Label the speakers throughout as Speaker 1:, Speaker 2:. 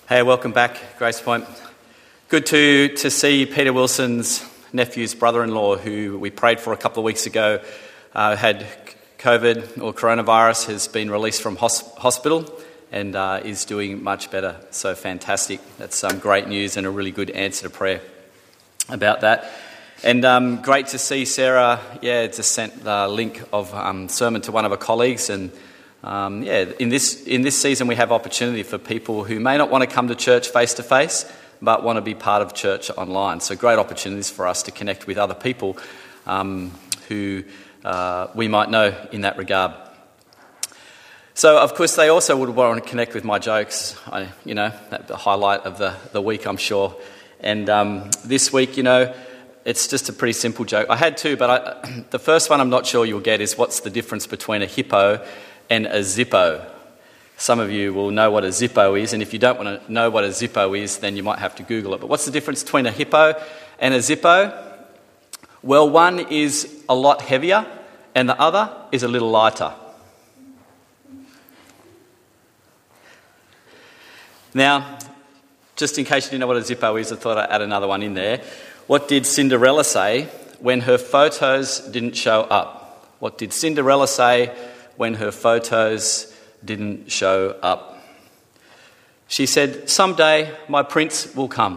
Speaker 1: Hey, welcome back, Grace Point. Good to see Peter Wilson's nephew's brother-in-law, who we prayed for a couple of weeks ago, had COVID or coronavirus, has been released from hospital and is doing much better. So fantastic. That's some great news and a really good answer to prayer about that. And great to see Sarah, just sent the link of sermon to one of her colleagues. And in this season we have opportunity for people who may not want to come to church face to face, but want to be part of church online. So great opportunities for us to connect with other people who we might know in that regard. So of course they also would want to connect with my jokes. That's the highlight of the week, I'm sure. And this week, it's just a pretty simple joke. I had two, but the first one I'm not sure you'll get is what's the difference between a hippo and a Zippo. Some of you will know what a Zippo is, and if you don't want to know what a Zippo is, then you might have to Google it. But what's the difference between a hippo and a Zippo? Well, one is a lot heavier and the other is a little lighter. Now, just in case you didn't know what a Zippo is, I thought I'd add another one in there. What did Cinderella say when her photos didn't show up? What did Cinderella say when her photos didn't show up? She said, "Someday my prince will come."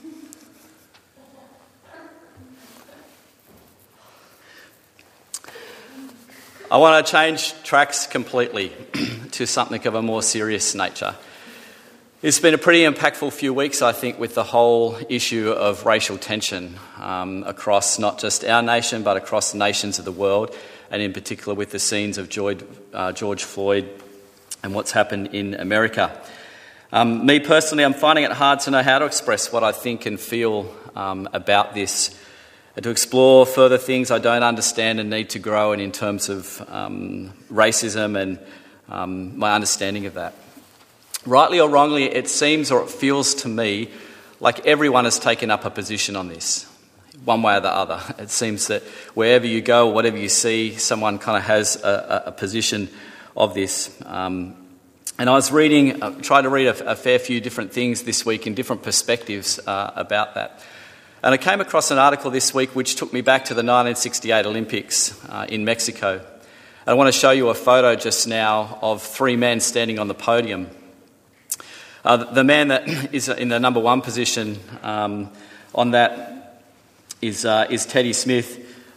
Speaker 1: I want to change tracks completely to something of a more serious nature. It's been a pretty impactful few weeks, I think, with the whole issue of racial tension across not just our nation, but across the nations of the world, and in particular with the scenes of George Floyd and what's happened in America. Me personally, I'm finding it hard to know how to express what I think and feel about this, and to explore further things I don't understand and need to grow in terms of racism and my understanding of that. Rightly or wrongly, it seems or it feels to me like everyone has taken up a position on this, one way or the other. It seems that wherever you go, whatever you see, someone kind of has a position of this. And I was trying to read a fair few different things this week in different perspectives about that. And I came across an article this week which took me back to the 1968 Olympics in Mexico. And I want to show you a photo just now of three men standing on the podium. The man that is in the number one position on that is Tommy Smith,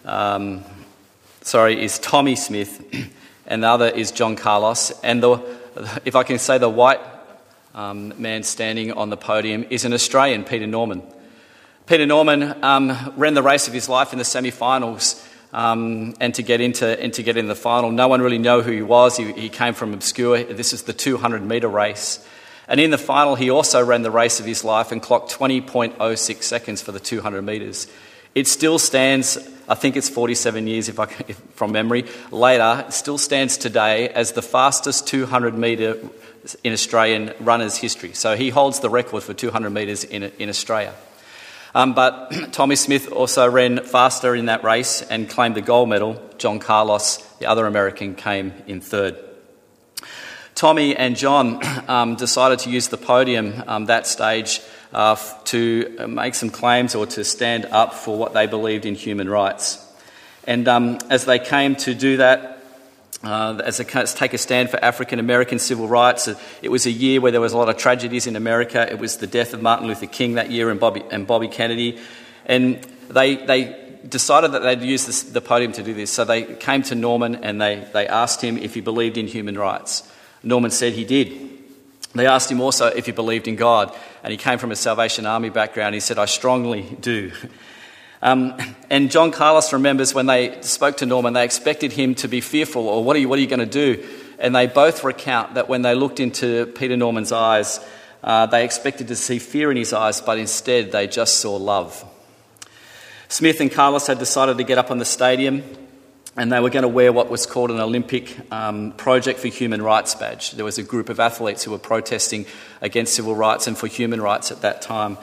Speaker 1: and the other is John Carlos. And if I can say, the white man standing on the podium is an Australian, Peter Norman. Peter Norman ran the race of his life in the semi-finals, and to get in the final, no one really knew who he was. He came from obscure. This is the 200-metre race. And in the final, he also ran the race of his life and clocked 20.06 seconds for the 200 metres. It still stands, I think it's 47 years from memory, later, it still stands today as the fastest 200 metre in Australian runners' history. So he holds the record for 200 metres in Australia. But Tommy Smith also ran faster in that race and claimed the gold medal. John Carlos, the other American, came in third. Tommy and John decided to use the podium that stage to make some claims or to stand up for what they believed in human rights. And as they came to do that, as they take a stand for African American civil rights, it was a year where there was a lot of tragedies in America. It was the death of Martin Luther King that year and Bobby Kennedy. And they decided that they'd use the podium to do this. So they came to Norman and they asked him if he believed in human rights. Norman said he did. They asked him also if he believed in God, and he came from a Salvation Army background. He said, "I strongly do." And John Carlos remembers when they spoke to Norman, they expected him to be fearful, or what are you going to do? And they both recount that when they looked into Peter Norman's eyes, they expected to see fear in his eyes, but instead they just saw love. Smith and Carlos had decided to get up on the stadium, and they were going to wear what was called an Olympic Project for Human Rights badge. There was a group of athletes who were protesting against civil rights and for human rights at that time.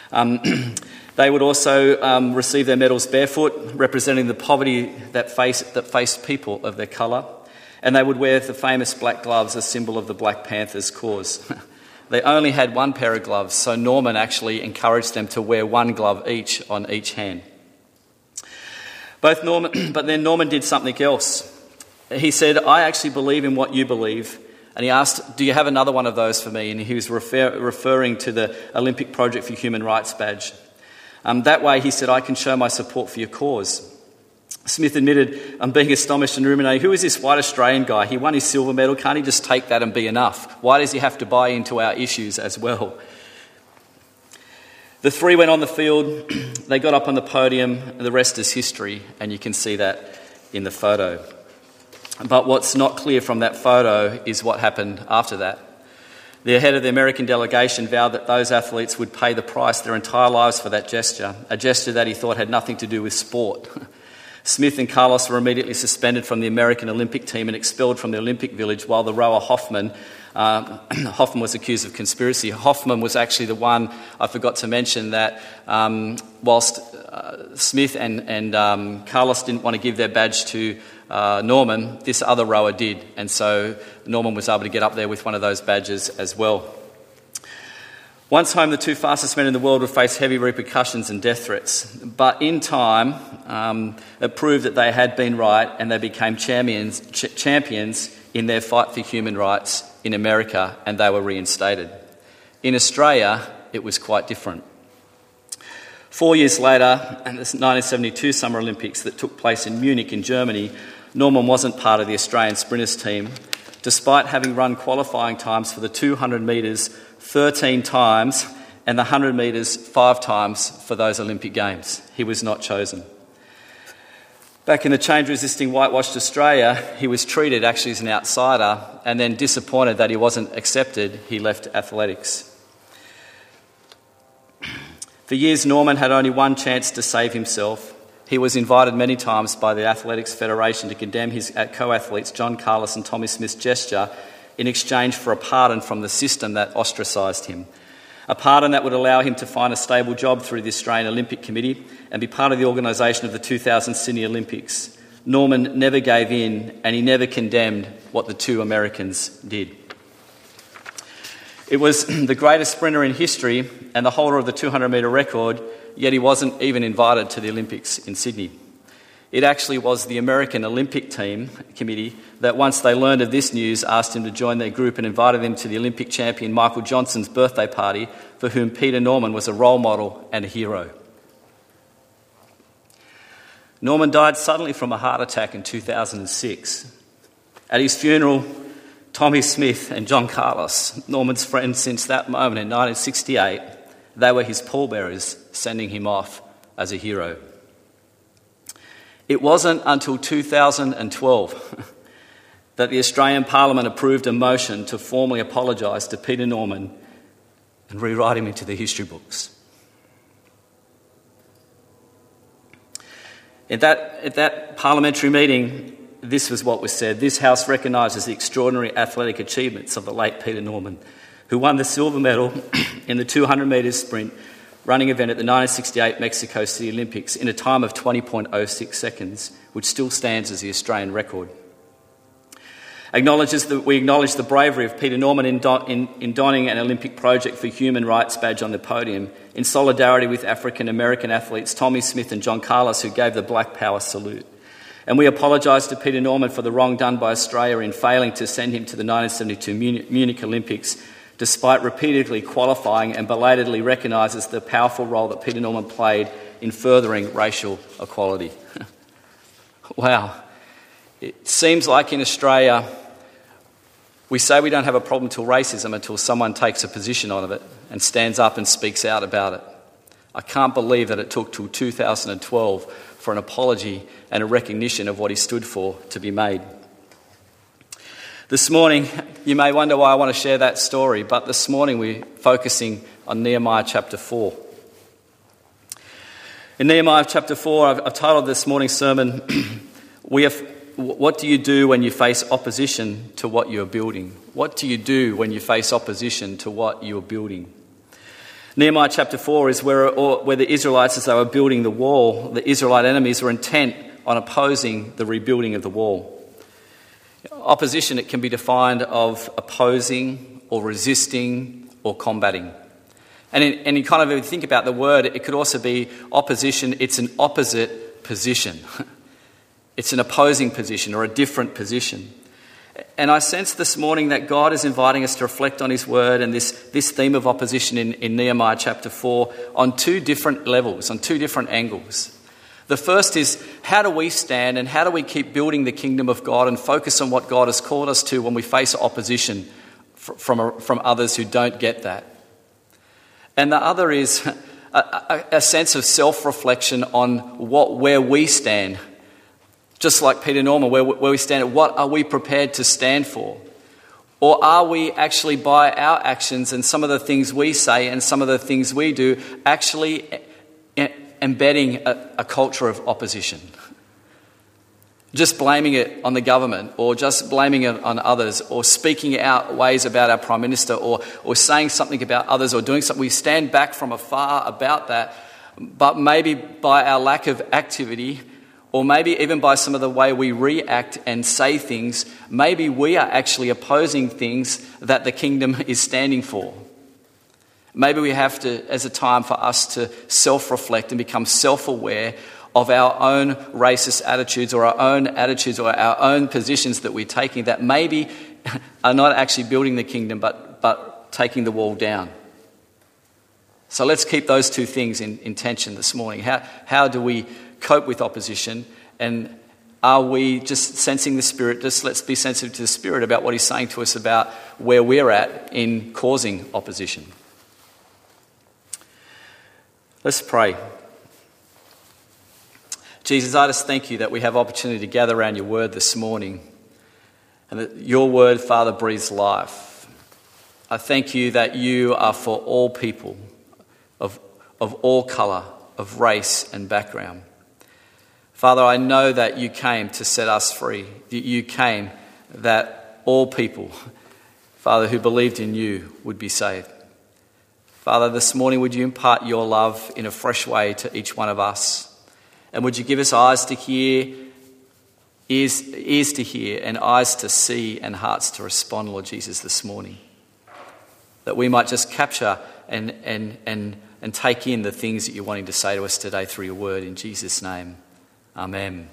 Speaker 1: They would also receive their medals barefoot, representing the poverty that faced people of their colour. And they would wear the famous black gloves, a symbol of the Black Panthers cause. They only had one pair of gloves, so Norman actually encouraged them to wear one glove each on each hand. But then Norman did something else. He said, "I actually believe in what you believe." And he asked, "Do you have another one of those for me?" And he was referring to the Olympic Project for Human Rights badge. That way, he said, "I can show my support for your cause." Smith admitted, "I'm being astonished and ruminating, who is this white Australian guy? He won his silver medal. Can't he just take that and be enough? Why does he have to buy into our issues as well?" The three went on the field. They got up on the podium. The rest is history, and you can see that in the photo. But what's not clear from that photo is what happened after that. The head of the American delegation vowed that those athletes would pay the price their entire lives for that gesture, a gesture that he thought had nothing to do with sport. Smith and Carlos were immediately suspended from the American Olympic team and expelled from the Olympic Village, while the rower Hoffman was accused of conspiracy. Hoffman was actually the one, I forgot to mention, that whilst Smith and Carlos didn't want to give their badge to Norman, this other rower did, and so Norman was able to get up there with one of those badges as well. Once home, the two fastest men in the world would face heavy repercussions and death threats, but in time it proved that they had been right, and they became champions in their fight for human rights in America, and they were reinstated. In Australia, it was quite different. 4 years later, in the 1972 Summer Olympics that took place in Munich in Germany, Norman wasn't part of the Australian sprinters team, despite having run qualifying times for the 200 metres 13 times and the 100 metres 5 times for those Olympic Games. He was not chosen. Back in the change-resisting whitewashed Australia, he was treated actually as an outsider, and then disappointed that he wasn't accepted, he left athletics. For years, Norman had only one chance to save himself. He was invited many times by the Athletics Federation to condemn his co-athletes John Carlos and Tommy Smith's gesture in exchange for a pardon from the system that ostracised him. A pardon that would allow him to find a stable job through the Australian Olympic Committee and be part of the organisation of the 2000 Sydney Olympics. Norman never gave in, and he never condemned what the two Americans did. It was the greatest sprinter in history and the holder of the 200-metre record, yet he wasn't even invited to the Olympics in Sydney. It actually was the American Olympic team committee that, once they learned of this news, asked him to join their group and invited him to the Olympic champion Michael Johnson's birthday party, for whom Peter Norman was a role model and a hero. Norman died suddenly from a heart attack in 2006. At his funeral, Tommy Smith and John Carlos, Norman's friends since that moment in 1968, they were his pallbearers, sending him off as a hero. It wasn't until 2012 that the Australian Parliament approved a motion to formally apologise to Peter Norman and rewrite him into the history books. At that parliamentary meeting, this was what was said. This House recognises the extraordinary athletic achievements of the late Peter Norman, who won the silver medal in the 200 metres sprint running event at the 1968 Mexico City Olympics in a time of 20.06 seconds, which still stands as the Australian record. We acknowledge the bravery of Peter Norman in donning an Olympic Project for Human Rights badge on the podium, in solidarity with African American athletes Tommy Smith and John Carlos, who gave the Black Power salute. And we apologise to Peter Norman for the wrong done by Australia in failing to send him to the 1972 Munich Olympics, despite repeatedly qualifying, and belatedly recognises the powerful role that Peter Norman played in furthering racial equality. Wow. It seems like in Australia, we say we don't have a problem till racism until someone takes a position on it and stands up and speaks out about it. I can't believe that it took till 2012 for an apology and a recognition of what he stood for to be made. This morning, you may wonder why I want to share that story, but this morning we're focusing on Nehemiah chapter 4. In Nehemiah chapter 4, I've titled this morning's sermon, What do you do when you face opposition to what you're building? What do you do when you face opposition to what you're building? Nehemiah chapter 4 is where the Israelites, as they were building the wall, the Israelite enemies were intent on opposing the rebuilding of the wall. Opposition, it can be defined of opposing or resisting or combating. And you kind of, if you think about the word, it could also be opposition. It's an opposite position. It's an opposing position or a different position. And I sense this morning that God is inviting us to reflect on his word and this theme of opposition in Nehemiah chapter 4 on two different levels, on two different angles. The first is, how do we stand and how do we keep building the kingdom of God and focus on what God has called us to when we face opposition from others who don't get that? And the other is a sense of self-reflection on where we stand. Just like Peter Norman, where we stand, what are we prepared to stand for? Or are we actually, by our actions and some of the things we say and some of the things we do, actually embedding a culture of opposition? Just blaming it on the government, or just blaming it on others, or speaking out ways about our Prime Minister, or saying something about others, or doing something. We stand back from afar about that, but maybe by our lack of activity, or maybe even by some of the way we react and say things, maybe we are actually opposing things that the kingdom is standing for. Maybe we have to, as a time for us to self-reflect and become self-aware of our own racist attitudes or our own attitudes or our own positions that we're taking that maybe are not actually building the kingdom but taking the wall down. So let's keep those two things in tension this morning. How do we cope with opposition, and are we just sensing the Spirit? Just let's be sensitive to the Spirit about what he's saying to us about where we're at in causing opposition. Let's pray. Jesus, I just thank you that we have opportunity to gather around your word this morning, and that your word, Father, breathes life. I thank you that you are for all people, of all colour, of race and background. Father, I know that you came to set us free. That you came that all people, Father, who believed in you would be saved. Father, this morning would you impart your love in a fresh way to each one of us? And would you give us eyes to hear, ears to hear, and eyes to see and hearts to respond, Lord Jesus, this morning? That we might just capture and take in the things that you're wanting to say to us today through your word, in Jesus' name. Amen.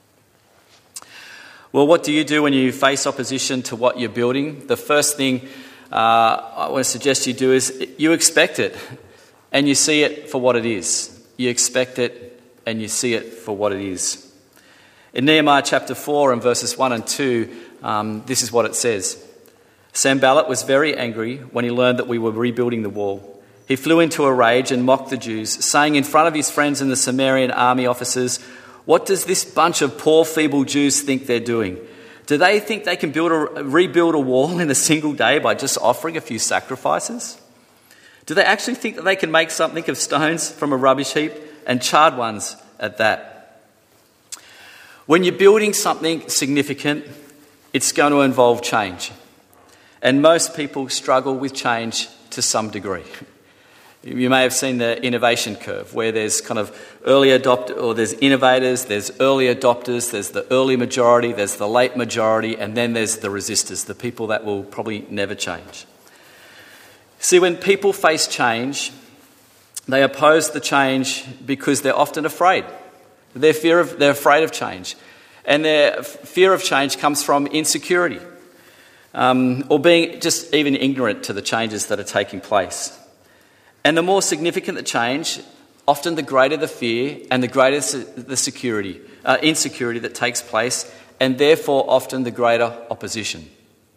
Speaker 1: Well, what do you do when you face opposition to what you're building? The first thing I want to suggest you do is you expect it and you see it for what it is. You expect it and you see it for what it is. In Nehemiah chapter 4 and verses 1 and 2, this is what it says. Sanballat was very angry when he learned that we were rebuilding the wall. He flew into a rage and mocked the Jews, saying in front of his friends and the Samaritan army officers, "What does this bunch of poor, feeble Jews think they're doing? Do they think they can rebuild a wall in a single day by just offering a few sacrifices? Do they actually think that they can make something of stones from a rubbish heap, and charred ones at that?" When you're building something significant, it's going to involve change. And most people struggle with change to some degree. You may have seen the innovation curve, where there's kind of early adopters, or there's innovators, there's early adopters, there's the early majority, there's the late majority, and then there's the resistors, the people that will probably never change. See, when people face change, they oppose the change because they're often afraid. They're afraid of change. And their fear of change comes from insecurity, or being just even ignorant to the changes that are taking place. And the more significant the change, often the greater the fear and the greater the insecurity that takes place, and therefore often the greater opposition.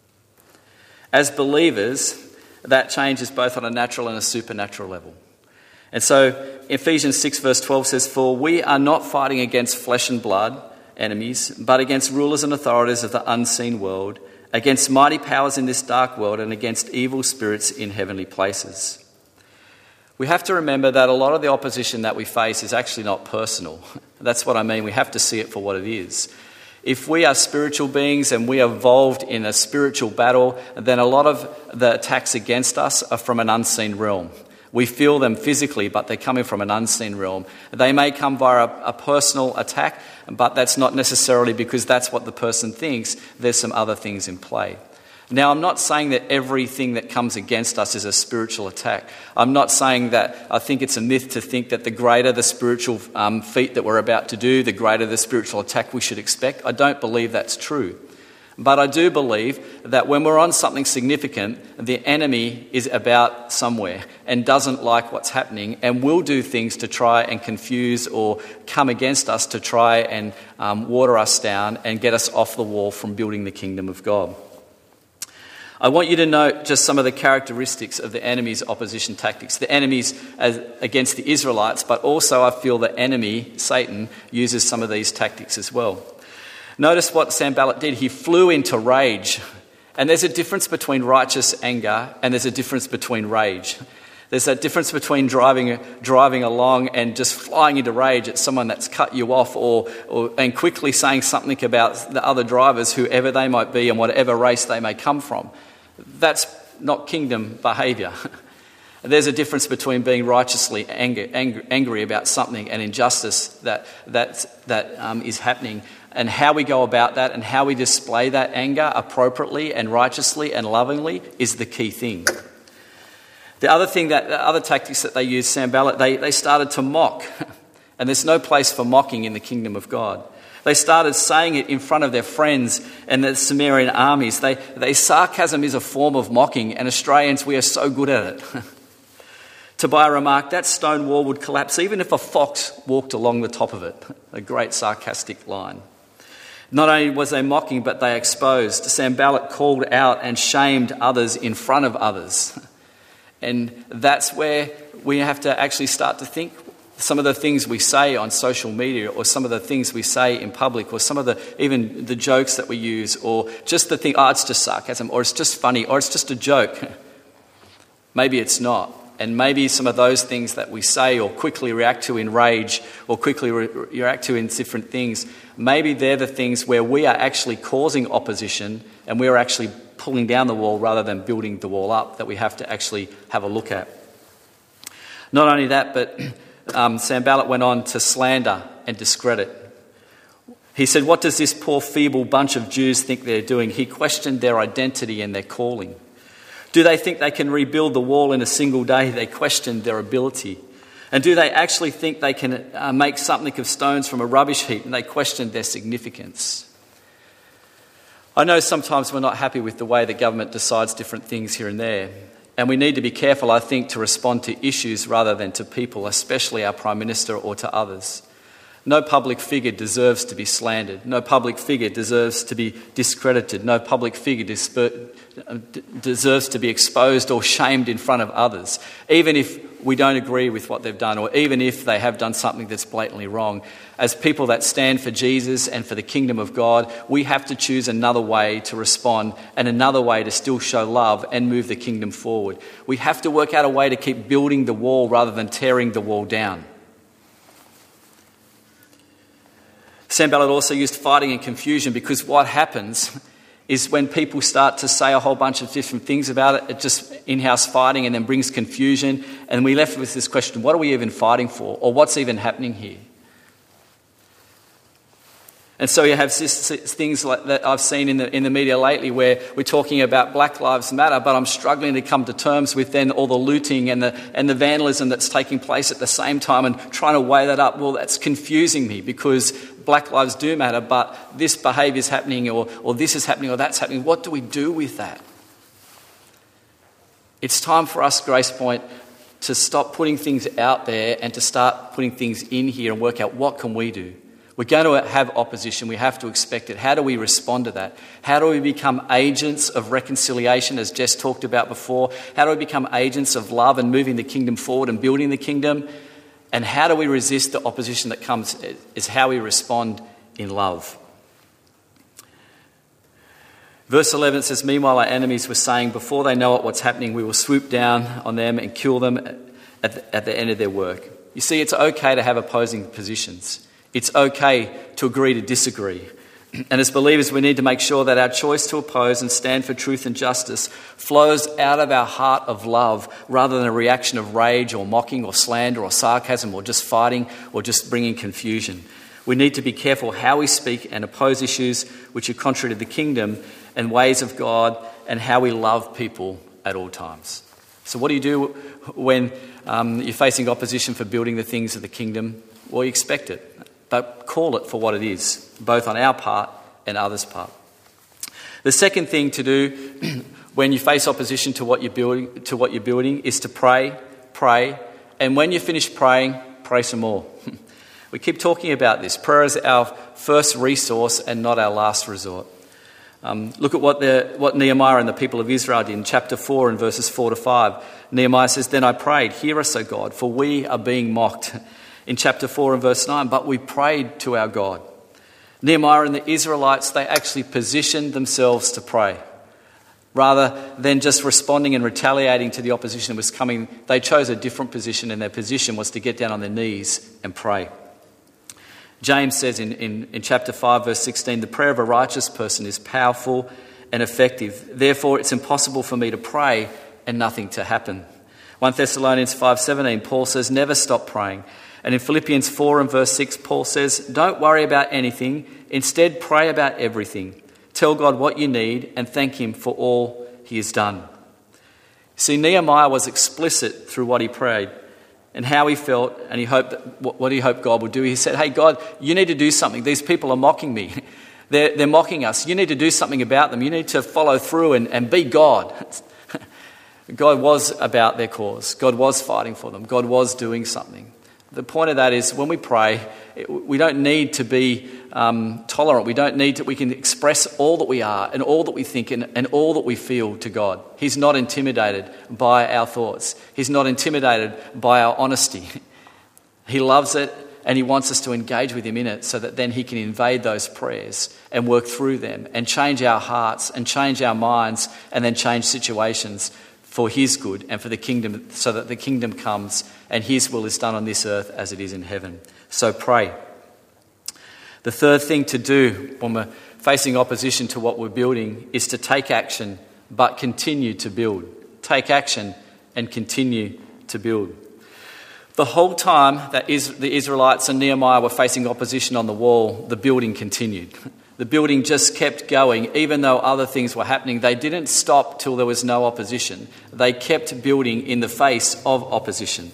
Speaker 1: As believers, that change is both on a natural and a supernatural level. And so Ephesians 6 verse 12 says, "For we are not fighting against flesh and blood enemies, but against rulers and authorities of the unseen world, against mighty powers in this dark world, and against evil spirits in heavenly places." We have to remember that a lot of the opposition that we face is actually not personal. That's what I mean. We have to see it for what it is. If we are spiritual beings and we are involved in a spiritual battle, then a lot of the attacks against us are from an unseen realm. We feel them physically, but they're coming from an unseen realm. They may come via a personal attack, but that's not necessarily because that's what the person thinks. There's some other things in play. Now, I'm not saying that everything that comes against us is a spiritual attack. I'm not saying that I think it's a myth to think that the greater the spiritual feat that we're about to do, the greater the spiritual attack we should expect. I don't believe that's true. But I do believe that when we're on something significant, the enemy is about somewhere and doesn't like what's happening and will do things to try and confuse or come against us to try and water us down and get us off the wall from building the kingdom of God. I want you to note just some of the characteristics of the enemy's opposition tactics. The enemy's against the Israelites, but also I feel the enemy, Satan, uses some of these tactics as well. Notice what Sanballat did. He flew into rage. And there's a difference between righteous anger and there's a difference between rage. There's that difference between driving along and just flying into rage at someone that's cut you off and quickly saying something about the other drivers, whoever they might be and whatever race they may come from. That's not kingdom behaviour. There's a difference between being righteously angry about something and injustice that is happening, and how we go about that and how we display that anger appropriately and righteously and lovingly is the key thing. The other tactics that they used, Sanballat, they started to mock, and there's no place for mocking in the kingdom of God. They started saying it in front of their friends and the Sumerian armies. Sarcasm is a form of mocking, and Australians, we are so good at it. Tobiah remarked, that stone wall would collapse even if a fox walked along the top of it. A great sarcastic line. Not only was they mocking, but they exposed. Sanballat called out and shamed others in front of others. And that's where we have to actually start to think. Some of the things we say on social media, or some of the things we say in public, or even the jokes that we use, or just the thing, it's just sarcasm, or it's just funny, or it's just a joke. Maybe it's not. And maybe some of those things that we say or quickly react to in rage or quickly react to in different things, maybe they're the things where we are actually causing opposition and we're actually pulling down the wall rather than building the wall up, that we have to actually have a look at. Not only that, but Sanballat went on to slander and discredit. He said, what does this poor feeble bunch of Jews think they're doing? He questioned their identity and their calling. Do they think they can rebuild the wall in a single day? They questioned their ability. And do they actually think they can make something of stones from a rubbish heap? And they questioned their significance. I know sometimes we're not happy with the way the government decides different things here and there. And we need to be careful, I think, to respond to issues rather than to people, especially our Prime Minister or to others. No public figure deserves to be slandered. No public figure deserves to be discredited. No public figure deserves to be exposed or shamed in front of others, even if we don't agree with what they've done, or even if they have done something that's blatantly wrong. As people that stand for Jesus and for the kingdom of God, we have to choose another way to respond and another way to still show love and move the kingdom forward. We have to work out a way to keep building the wall rather than tearing the wall down. Sanballat also used fighting and confusion, because what happens is when people start to say a whole bunch of different things about it, it just in-house fighting and then brings confusion, and we're left with this question, what are we even fighting for, or what's even happening here? And so you have things like that I've seen in the media lately, where we're talking about Black Lives Matter, but I'm struggling to come to terms with then all the looting and the vandalism that's taking place at the same time, and trying to weigh that up. Well, that's confusing me, because Black lives do matter, but this behaviour is happening, or this is happening, or that's happening. What do we do with that? It's time for us, Grace Point, to stop putting things out there and to start putting things in here and work out what can we do. We're going to have opposition. We have to expect it. How do we respond to that? How do we become agents of reconciliation, as Jess talked about before? How do we become agents of love and moving the kingdom forward and building the kingdom? And how do we resist the opposition that comes? Is how we respond in love. Verse 11 says, meanwhile our enemies were saying, before they know what's happening, we will swoop down on them and kill them at the end of their work. You see, it's okay to have opposing positions. It's okay to agree to disagree. And as believers, we need to make sure that our choice to oppose and stand for truth and justice flows out of our heart of love, rather than a reaction of rage or mocking or slander or sarcasm or just fighting or just bringing confusion. We need to be careful how we speak and oppose issues which are contrary to the kingdom and ways of God, and how we love people at all times. So what do you do when you're facing opposition for building the things of the kingdom? Well, you expect it, but call it for what it is, both on our part and others' part. The second thing to do when you face opposition to what you're building, is to pray, and when you finish praying, pray some more. We keep talking about this. Prayer is our first resource and not our last resort. Look at what Nehemiah and the people of Israel did in chapter 4 and verses 4 to 5. Nehemiah says, "Then I prayed, hear us, O God, for we are being mocked." In chapter 4 and verse 9, "But we prayed to our God." Nehemiah and the Israelites, they actually positioned themselves to pray. Rather than just responding and retaliating to the opposition that was coming, they chose a different position, and their position was to get down on their knees and pray. James says in chapter 5, verse 16, "The prayer of a righteous person is powerful and effective. Therefore, it's impossible for me to pray and nothing to happen." 1 Thessalonians 5:17, Paul says, "Never stop praying." And in Philippians 4 and verse 6, Paul says, "Don't worry about anything. Instead, pray about everything. Tell God what you need and thank him for all he has done." See, Nehemiah was explicit through what he prayed and how he felt, and he hoped what he hoped God would do. He said, "Hey, God, you need to do something. These people are mocking me. They're mocking us. You need to do something about them. You need to follow through and be God." God was about their cause. God was fighting for them. God was doing something. The point of that is when we pray, we don't need to be tolerant. We don't need to. We can express all that we are and all that we think and all that we feel to God. He's not intimidated by our thoughts. He's not intimidated by our honesty. He loves it, and he wants us to engage with him in it so that then he can invade those prayers and work through them and change our hearts and change our minds and then change situations for his good and for the kingdom, so that the kingdom comes and his will is done on this earth as it is in heaven. So pray. The third thing to do when we're facing opposition to what we're building is to take action but continue to build. Take action and continue to build. The whole time that the Israelites and Nehemiah were facing opposition on the wall, the building continued. The building just kept going. Even though other things were happening, they didn't stop till there was no opposition. They kept building in the face of opposition.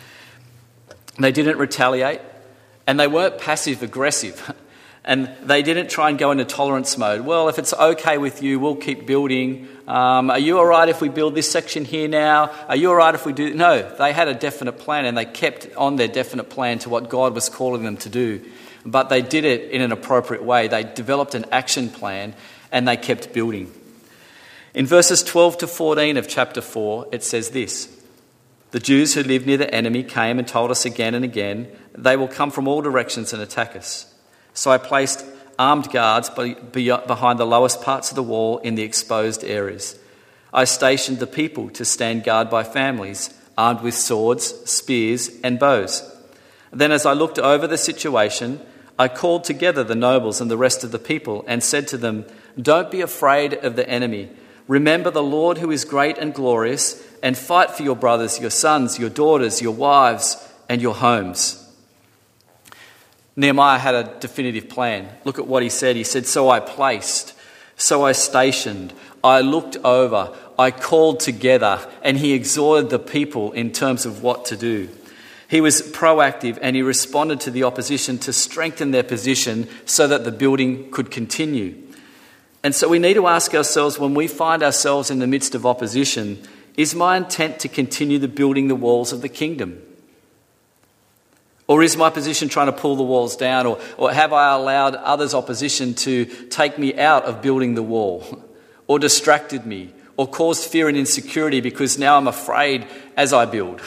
Speaker 1: They didn't retaliate, and they weren't passive-aggressive. And they didn't try and go into tolerance mode. Well, if it's okay with you, we'll keep building. Are you all right if we build this section here now? Are you all right if we do? No, they had a definite plan, and they kept on their definite plan to what God was calling them to do. But they did it in an appropriate way. They developed an action plan, and they kept building. In verses 12 to 14 of chapter 4, it says this: "The Jews who lived near the enemy came and told us again and again, they will come from all directions and attack us. So I placed armed guards behind the lowest parts of the wall in the exposed areas. I stationed the people to stand guard by families, armed with swords, spears, and bows. Then as I looked over the situation, I called together the nobles and the rest of the people and said to them, 'Don't be afraid of the enemy. Remember the Lord who is great and glorious, and fight for your brothers, your sons, your daughters, your wives, and your homes.'" Nehemiah had a definitive plan. Look at what he said. He said, "So I placed, so I stationed, I looked over, I called together," and he exhorted the people in terms of what to do. He was proactive, and he responded to the opposition to strengthen their position so that the building could continue. And so we need to ask ourselves, when we find ourselves in the midst of opposition, is my intent to continue the building the walls of the kingdom? Or is my position trying to pull the walls down? Or have I allowed others' opposition to take me out of building the wall? Or distracted me? Or caused fear and insecurity because now I'm afraid as I build?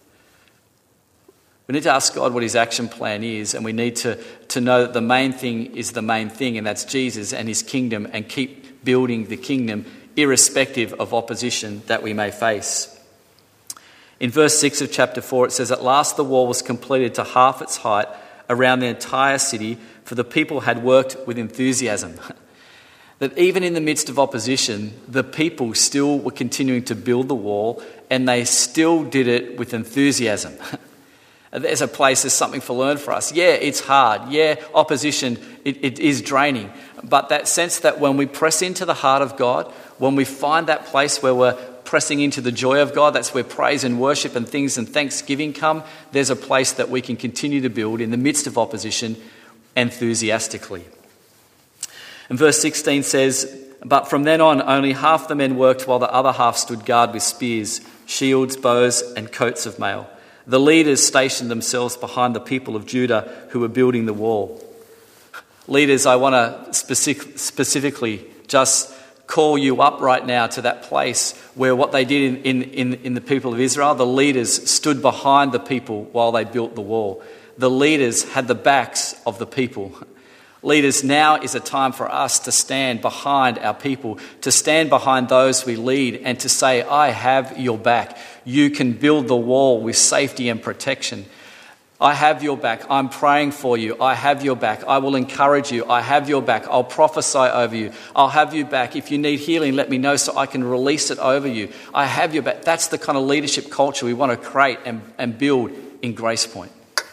Speaker 1: We need to ask God what his action plan is, and we need to know that the main thing is the main thing, and that's Jesus and his kingdom, and keep building the kingdom irrespective of opposition that we may face. In verse 6 of chapter 4, it says, "At last the wall was completed to half its height around the entire city, for the people had worked with enthusiasm." That even in the midst of opposition, the people still were continuing to build the wall, and they still did it with enthusiasm. there's something for learn for us. Yeah, it's hard. Yeah, opposition, it is draining. But that sense that when we press into the heart of God, when we find that place where we're pressing into the joy of God, that's where praise and worship and things and thanksgiving come, there's a place that we can continue to build in the midst of opposition enthusiastically. And verse 16 says, "But from then on, only half the men worked while the other half stood guard with spears, shields, bows, and coats of mail. The leaders stationed themselves behind the people of Judah who were building the wall." Leaders, I want to specifically just call you up right now to that place where what they did in the people of Israel, the leaders stood behind the people while they built the wall. The leaders had the backs of the people. Leaders, now is a time for us to stand behind our people, to stand behind those we lead and to say, I have your back. You can build the wall with safety and protection. I have your back. I'm praying for you. I have your back. I will encourage you. I have your back. I'll prophesy over you. I'll have you back. If you need healing, let me know so I can release it over you. I have your back. That's the kind of leadership culture we want to create and build in Grace Point.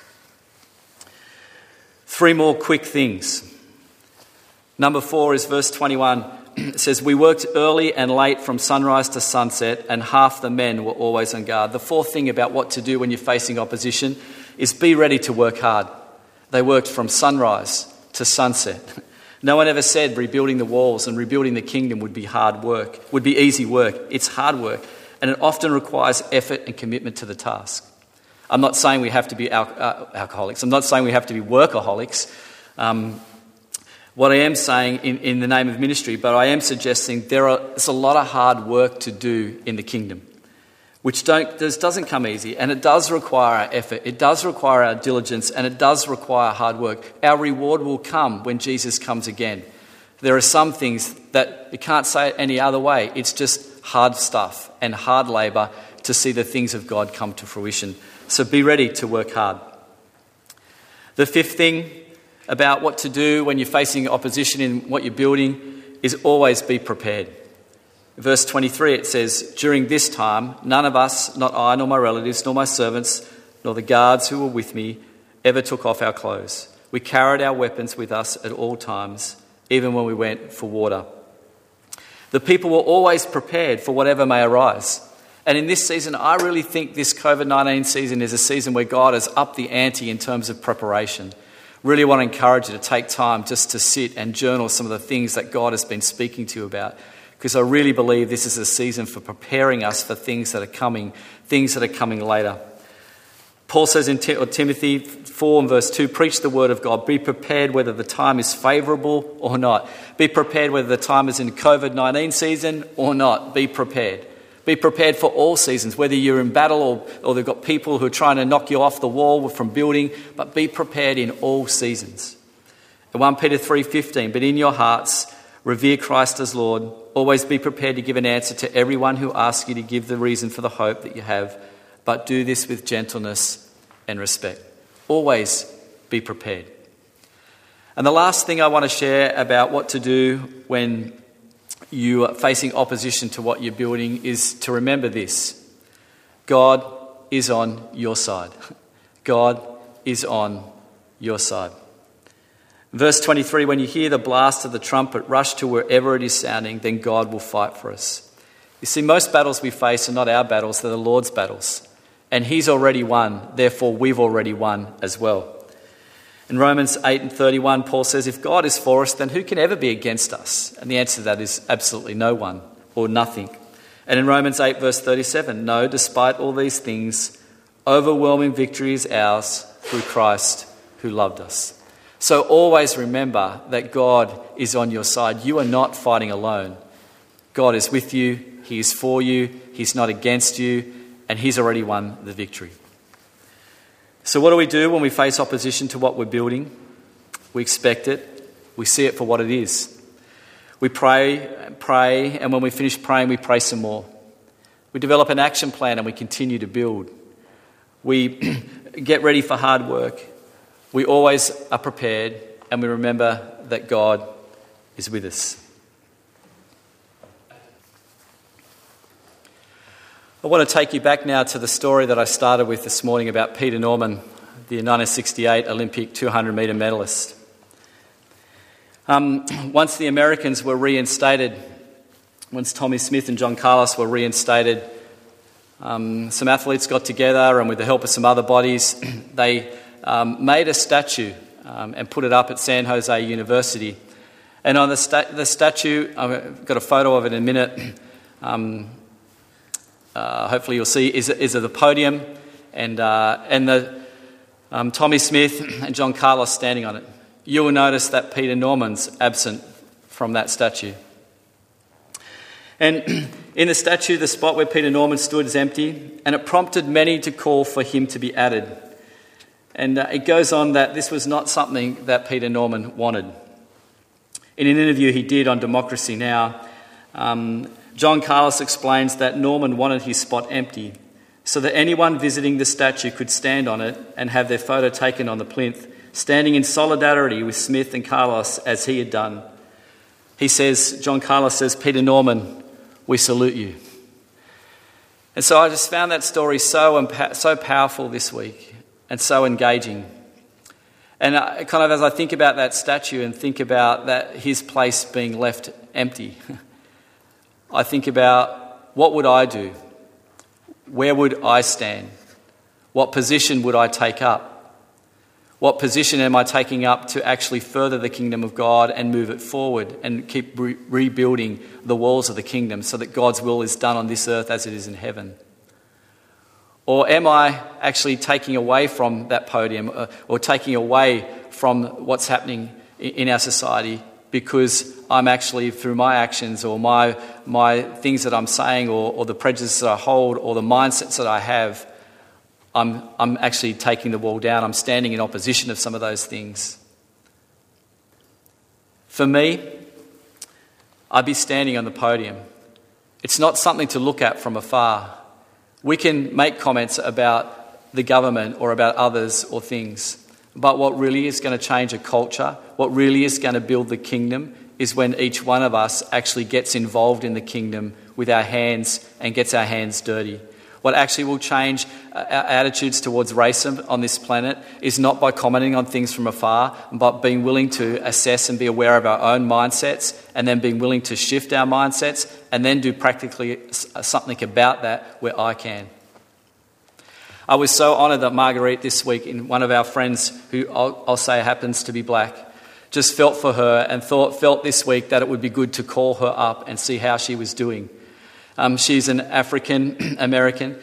Speaker 1: 3 more quick things. Number 4 is verse 21. It says, "We worked early and late from sunrise to sunset, and half the men were always on guard." The 4th thing about what to do when you're facing opposition is be ready to work hard. They worked from sunrise to sunset. No one ever said rebuilding the walls and rebuilding the kingdom would be hard work, would be easy work. It's hard work, and it often requires effort and commitment to the task. I'm not saying we have to be alcoholics. I'm not saying we have to be workaholics. What I am saying in the name of ministry, but I am suggesting there's a lot of hard work to do in the kingdom, which doesn't come easy, and it does require our effort, it does require our diligence, and it does require hard work. Our reward will come when Jesus comes again. There are some things that you can't say it any other way. It's just hard stuff and hard labour to see the things of God come to fruition. So be ready to work hard. The 5th thing about what to do when you're facing opposition in what you're building is always be prepared. Verse 23, it says, "During this time, none of us, not I, nor my relatives, nor my servants, nor the guards who were with me, ever took off our clothes. We carried our weapons with us at all times, even when we went for water." The people were always prepared for whatever may arise. And in this season, I really think this COVID-19 season is a season where God has upped the ante in terms of preparation. Really want to encourage you to take time just to sit and journal some of the things that God has been speaking to you about. Because I really believe this is a season for preparing us for things that are coming later. Paul says in Timothy 4 and verse 2, "Preach the word of God. Be prepared whether the time is favourable or not." Be prepared whether the time is in COVID-19 season or not. Be prepared. Be prepared for all seasons, whether you're in battle or they've got people who are trying to knock you off the wall from building, but be prepared in all seasons. In 1 Peter 3:15, "But in your hearts, revere Christ as Lord. Always be prepared to give an answer to everyone who asks you to give the reason for the hope that you have, but do this with gentleness and respect." Always be prepared. And the last thing I want to share about what to do when you are facing opposition to what you're building is to remember this: God is on your side. God is on your side. Verse 23, "When you hear the blast of the trumpet, rush to wherever it is sounding, then God will fight for us." You see, most battles we face are not our battles, they're the Lord's battles. And he's already won, therefore we've already won as well. In Romans 8 and 31, Paul says, "If God is for us, then who can ever be against us?" And the answer to that is absolutely no one or nothing. And in Romans 8 verse 37, "No, despite all these things, overwhelming victory is ours through Christ who loved us." So always remember that God is on your side. You are not fighting alone. God is with you. He is for you. He's not against you. And he's already won the victory. So what do we do when we face opposition to what we're building? We expect it. We see it for what it is. We pray, and when we finish praying, we pray some more. We develop an action plan and we continue to build. We get ready for hard work. We always are prepared, and we remember that God is with us. I want to take you back now to the story that I started with this morning about Peter Norman. the 1968 Olympic 200-metre medalist. Once the Americans were reinstated, once Tommie Smith and John Carlos were reinstated, some athletes got together and with the help of some other bodies, they made a statue and put it up at San Jose University. And on the statue, I've got a photo of it in a minute, hopefully you'll see, is the podium and the Tommie Smith and John Carlos standing on it. You will notice that Peter Norman's absent from that statue. And in the statue, the spot where Peter Norman stood is empty, and it prompted many to call for him to be added. And it goes on that this was not something that Peter Norman wanted. In an interview he did on Democracy Now!, John Carlos explains that Norman wanted his spot empty so that anyone visiting the statue could stand on it and have their photo taken on the plinth, standing in solidarity with Smith and Carlos as he had done. John Carlos says, "Peter Norman, we salute you." And so I just found that story so powerful this week and so engaging. And kind of as I think about that statue and think about that his place being left empty, I think about what would I do? Where would I stand? What position would I take up? What position am I taking up to actually further the kingdom of God and move it forward and keep rebuilding the walls of the kingdom so that God's will is done on this earth as it is in heaven? Or am I actually taking away from that podium or taking away from what's happening in our society because I'm actually, through my actions or my things that I'm saying or the prejudices that I hold or the mindsets that I have, I'm actually taking the wall down. I'm standing in opposition of some of those things. For me, I'd be standing on the podium. It's not something to look at from afar. We can make comments about the government or about others or things, but what really is going to change a culture, what really is going to build the kingdom, is when each one of us actually gets involved in the kingdom with our hands and gets our hands dirty. What actually will change our attitudes towards racism on this planet is not by commenting on things from afar, but being willing to assess and be aware of our own mindsets and then being willing to shift our mindsets and then do practically something about that where I can. I was so honoured that Marguerite this week, one of our friends who I'll say happens to be black, just felt for her and felt this week that it would be good to call her up and see how she was doing. She's an African American,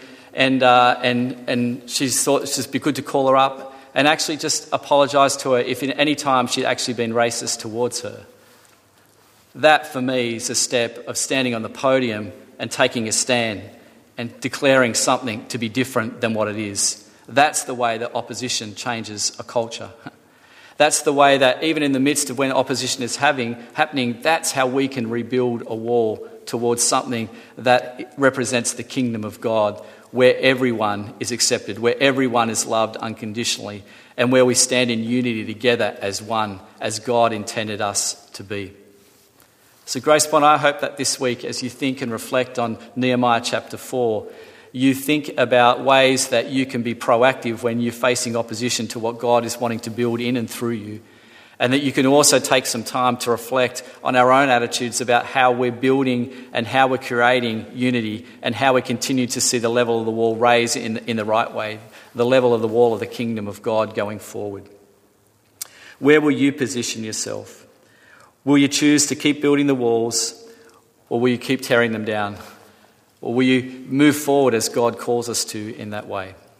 Speaker 1: and she thought it'd just be good to call her up and actually just apologise to her if in any time she'd actually been racist towards her. That for me is a step of standing on the podium and taking a stand and declaring something to be different than what it is. That's the way that opposition changes a culture. That's the way that even in the midst of when opposition is happening, that's how we can rebuild a wall towards something that represents the kingdom of God, where everyone is accepted, where everyone is loved unconditionally, and where we stand in unity together as one, as God intended us to be. So Grace Point, I hope that this week, as you think and reflect on Nehemiah chapter 4, you think about ways that you can be proactive when you're facing opposition to what God is wanting to build in and through you. And that you can also take some time to reflect on our own attitudes about how we're building and how we're creating unity and how we continue to see the level of the wall raise in the right way, the level of the wall of the kingdom of God going forward. Where will you position yourself? Will you choose to keep building the walls, or will you keep tearing them down? Or will you move forward as God calls us to in that way?